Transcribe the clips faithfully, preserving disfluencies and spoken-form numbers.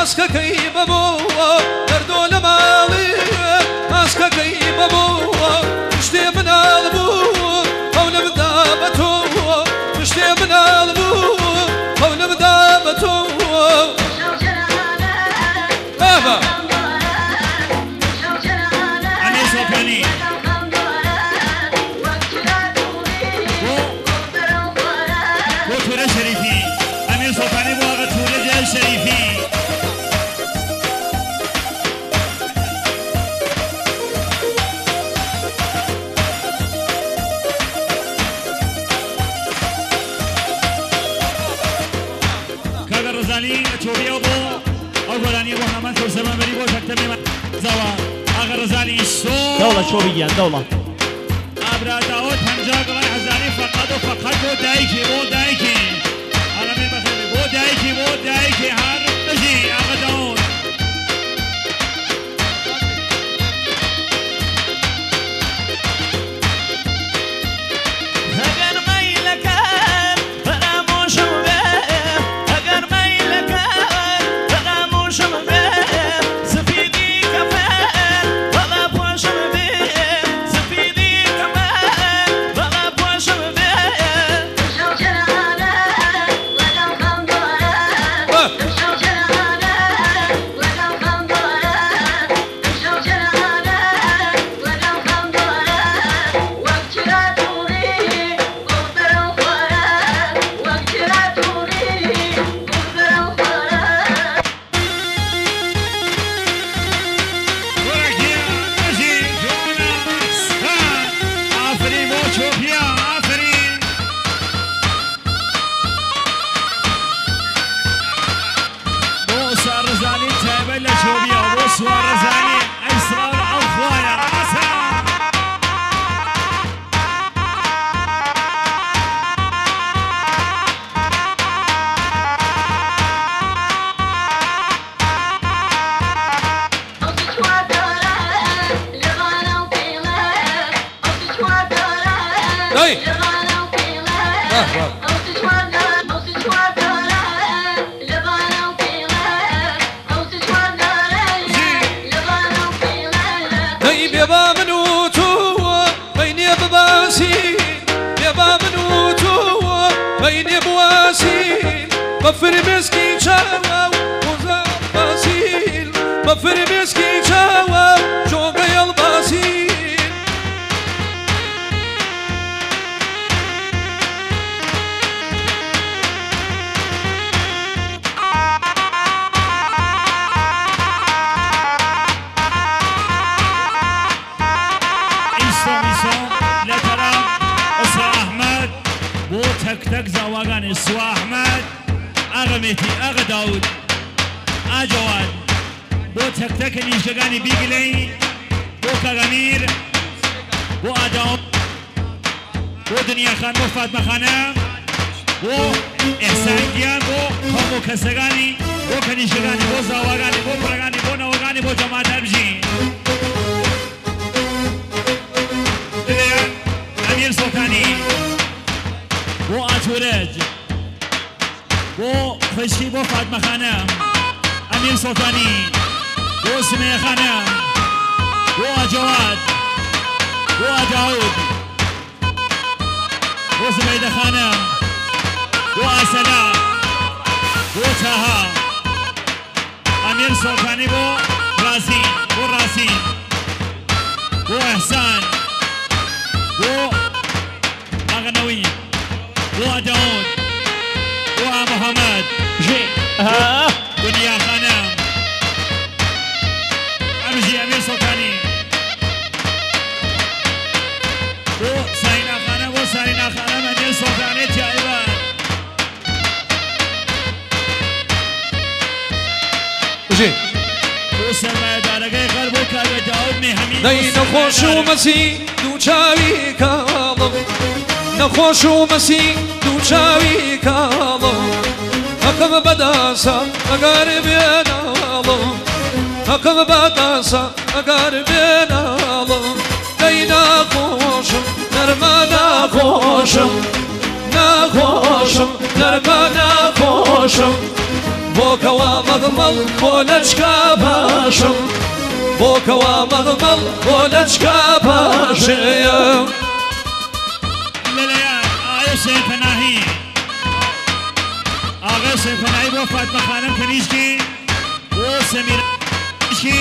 ئاسکەکەی بەبووە دەردۆ لە ماڵی ئاسکەکەی بەبووە شتێ مناڵ بوو هەولە بدا بە تۆ شتێ مناڵ بوو هەولە بدا بە تۆ بابا ئەمێ سۆپێنی بۆ تورە شەریفی ئەمێ سۆپێنی بۆ ئاغا تورە جای شەریفی کاگە ڕۆزانی چۆبیەوە بۆ ئەو گۆرانیە بۆ هەمان کەوسەرمەبەری بۆ شەکتەمێ زەوە ئاغا ڕۆزانی سۆ دەوڵە چۆبی گیان دەوڵە ئابرا داوت هەنجا گەڵای هەزاری فەقەت و فەقەت بۆ دایکی بۆ دایکی ئاڵەمێ بەخێری بۆ دایکی بۆ دایکی هەر بژی ئاغا داوت ئەگەر مەیلەکەت فەرامۆشم بێ ئەگەر مەیلەکەت فەرامۆشم بێ سپیدی کەفەن بەڵا پۆشم بێ سپیدی کەفەن بەڵا پۆشم بێ وەرەگیە بژی جۆناس ئافرین بۆ چۆپیا ئافرین بۆ سوارڕزانی تایبەت لە چۆبیا بۆ سوارڕزانی ئەیسرار ئەو خوایە ئاسا دای دای بێبا من و تۆ بەینێ بباسین بێبا من و تۆ بەینێ بواسین بە فرمێسکی چاوە و قوزە باسین بە فرمێسکی چاوە و جۆگە هەڵباسین ئیسۆ میسۆ لە تەرام ئەسا ئەحمەد بۆ تەک تەک زاواگانی سوا ئەحمەد ئاغا مێتی ئاغا داود ئاجەواد بۆ تەک تەکە نیشتەکانی بیگلەی بۆ کاگەمیر بۆ ئاداوم بۆ دنیاخان بۆ فاتمەخانە بۆ ئێحسانگیان بۆ هەموو کەسەکانی بۆ کەنیشتەکانی بۆ زاواگانی بۆ پڕەکانی بۆ نەوەکانی بۆ جەماعەت هەربژین ئەمیر سۆکانی بۆ ئاتورج بۆ خۆشکی بۆ فاتمەخانە ئەمیر سۆکانی بۆ سمەیەخانە بۆ ئاجەواد بۆ ئاداود بۆ زبەیدەخانە بۆ ئاسەلا بۆ تاها ئەمیر سۆکانی بۆ راسین بۆ راسین بۆ ئەحسان بۆ ئاغنەوی بۆ ئەداود بۆ ئامۆحەمەد ژێ ئەها دنیاخانە ئەمژی ئەمیر سۆکانی بۆ سایناخانە بۆ سایناخانە ئەمیر سۆکانی تایبەت بژێ بۆ سەرمایەدارەکەی غەر بۆ کاگە داود مێهەمین دەی نەخۆش و مەسی دوو چاوی کاڵم نەخۆش و مەسی دوو چاوی کاڵم هەکەم بەداسە ئەگەر بێناڵم هەکەم بەداسە ئەگەر بێناڵم دەی ناخۆشم نەرمە ناخۆشم ناخۆشم نەرمە ناخۆشم بۆکەوە مەغمەڵ بۆ لەچکە باشم بۆکەوە مەغمەڵ بۆ لەچکە باشەیە لەلایەن ئایا حوسێن پەناهی ئاغا حوسێن پەناهی بۆ فاتمە خانم کەنیشکی بۆ سەمیرە کەنیشکی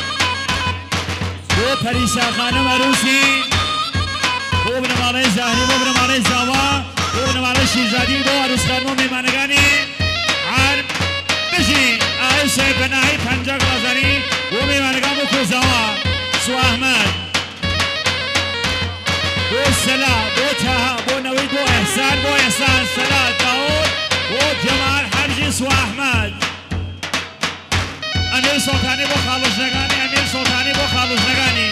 بۆ پەریسا خانم ئەروسی بۆ بنەماڵەی زاهری بۆ بنەماڵەی زاوا بۆ بنەماڵەی شیرزادی بۆ ئەروسخانم و میێمانەکانی عارم بژی ئایا حوسێن پەناهی پەنجا گڵازانی بۆ میێمانەکان بۆ کۆزاوا سوا ئەحمەد بۆ سەلا بۆ تاها بۆ نەوەی بۆ ئەحسان بۆ ئەحسان سەلا داوود بۆ جەمال حەرجی سوا ئەحمەد ئەمیر سڵتانی بۆ خاڵۆژنەکانی ئەمیر سڵتانی بۆ خاڵۆژنەکانی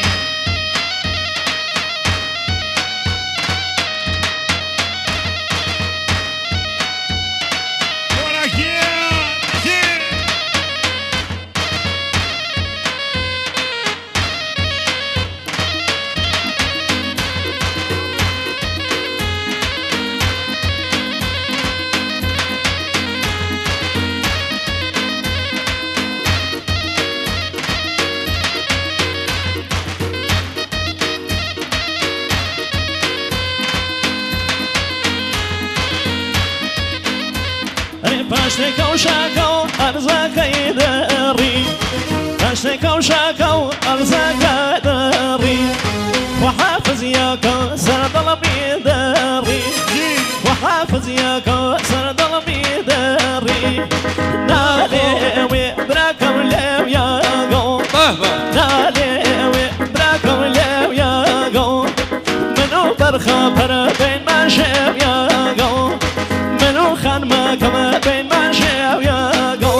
پاشتێکە و شاکە و ئەرزەکەی دەڕی پاشتێکە و شاکە و ئەرزەکە دەڕی وحافزیەکە سەردەڵەمی دەڕی وحافزیەکە سەردەڵەمی دەڕی نالێوێ براکەم لێویاگە نالێوێ براکەم لێویاگە من و بەرخە پەرە بینمان شێویاگە من و خانمەکەمە بینمان شێویاگە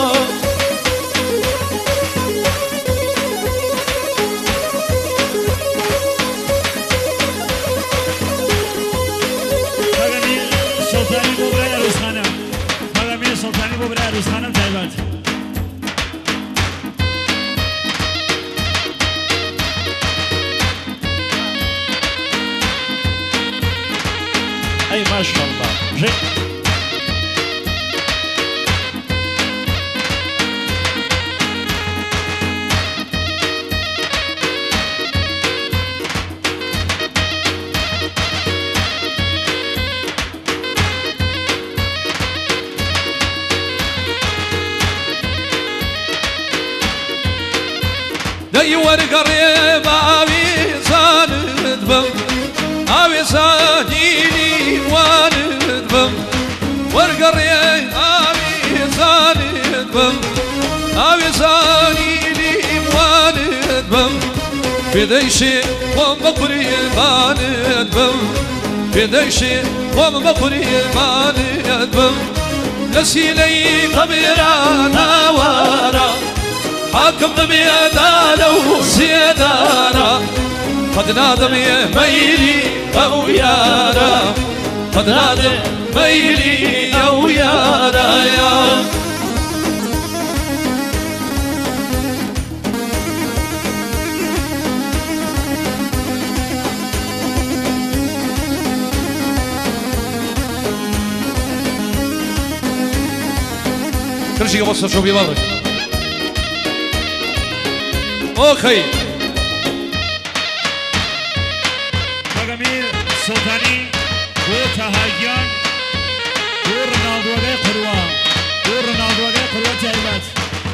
بەگەمیر سڵتانی بۆ برای ئەروسخانم بەگەمیر سڵتانی بۆ برای ئەروسخانم تایبەت ئەی ماشەڵڵا ژێ دەی وەرگەڕێ بە ئاویزانت بم ئاوێزانی وانت بم وەرگەڕێ ئاویزانت بم ئاوێزانی وانت بم پێدەیشێ خۆم بە قوربانت بم پێدەیشێ خۆم بە قوربانت بم لە سینەی قەبران هاوارە حاكم بميدانه وسيدانا قد نادم ميلي أو يانا قد نادم ميلي أو يانا يا كل شيء وصل شو بيمرك اوكي بەگەمیر سڵتانی بۆ تاهاگیان بۆ ڕۆناڵدۆگەی قڕوا بۆ ڕۆناڵدۆگەی قڕوا تایبەت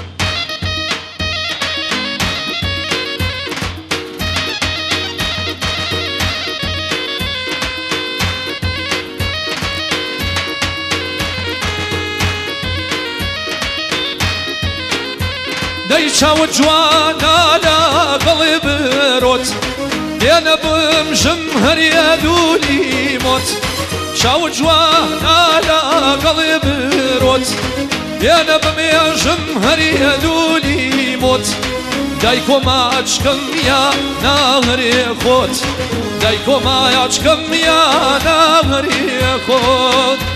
دەی چاوت جوانە لەگەڵی برۆت دێنە بمژم هەریە دووری مۆت چاوت جوانە لەگەڵی برۆت دێنە بمێژم هەریە دووری مۆت دای کۆماچکەم یا ناهەرێ خۆت دای کۆمایاچکەم یا ناهەرێ خۆت